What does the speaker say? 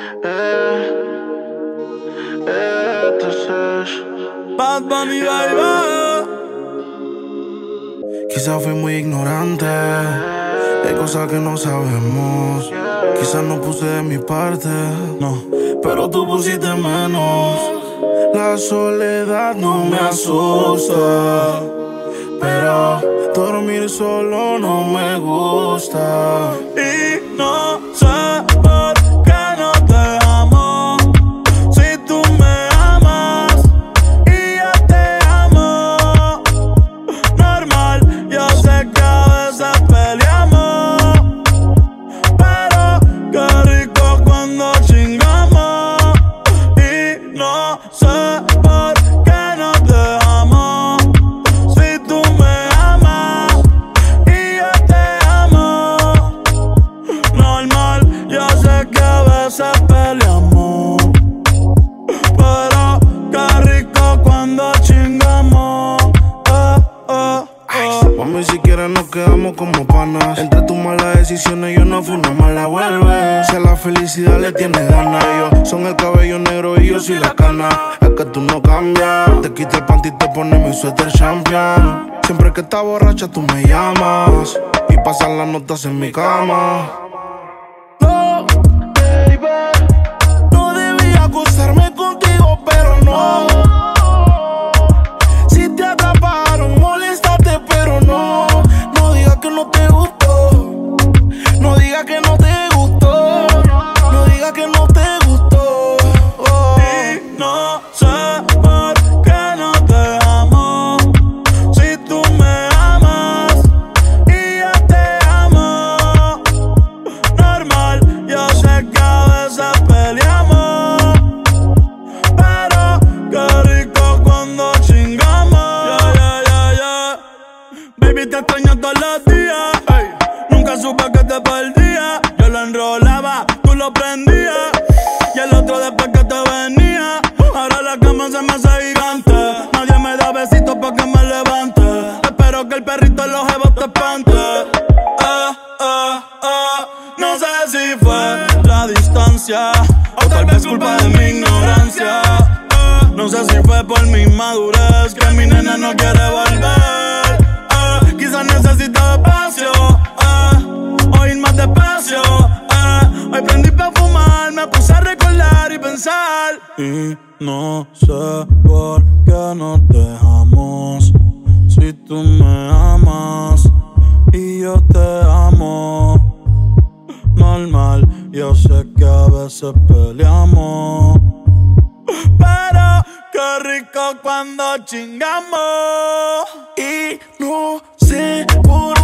Bad Bunny, baby. Quizás fui muy ignorante, hay cosas que no sabemos. Quizás no puse de mi parte, no, pero tú pusiste menos. La soledad no me asusta, pero dormir solo no me gusta. Y no sé por qué no te amo, si tú me amas y yo te amo. Normal, yo sé que a veces peleamos, pero qué rico cuando chingamos. Y no sé por qué no te amo, si tú me amas y yo te amo. Normal, yo sé que a veces peleamos, pero qué rico cuando chingamos. Mami, si quieres nos quedamos como panas. Entre tus malas decisiones yo no fui una mala, vuelve. Si a la felicidad le tienes ganas, ellos son el cabello negro y yo soy la cana. Es que tú no cambias, te quita el panty y te pones mi suéter champion. Siempre que estás borracha tú me llamas y pasan las notas en mi cama. No, baby, no debía acostarme contigo, pero no. Si te atraparon, moléstate, pero no. No digas que no te gustó, no digas que no te gustó, no digas que no te gustó. Y no sé por qué no te amo, si tú me amas y yo te amo. Normal, yo sé que a veces peleamos, pero qué rico cuando chingamos. Baby, te extraño todos los días, ey. Nunca supe que te perdía. Yo lo enrolaba, tú lo prendías, y el otro después que te venía. Ahora la cama se me hace gigante, nadie me da besitos pa' que me levante. Espero que el perrito en los jevos te espante. No sé si fue la distancia o tal vez culpa de mi ignorancia. No sé si fue por mi inmadurez que mi nena no quiere volver. Quizás necesita espacio, o ir más despacio. Hoy prendí pa' fumar, me puse a recordar y pensar. Y no sé por qué nos dejamos, si tú me amas y yo te amo. Normal, yo sé que a veces peleamos, pero qué rico cuando chingamos. Y no sé por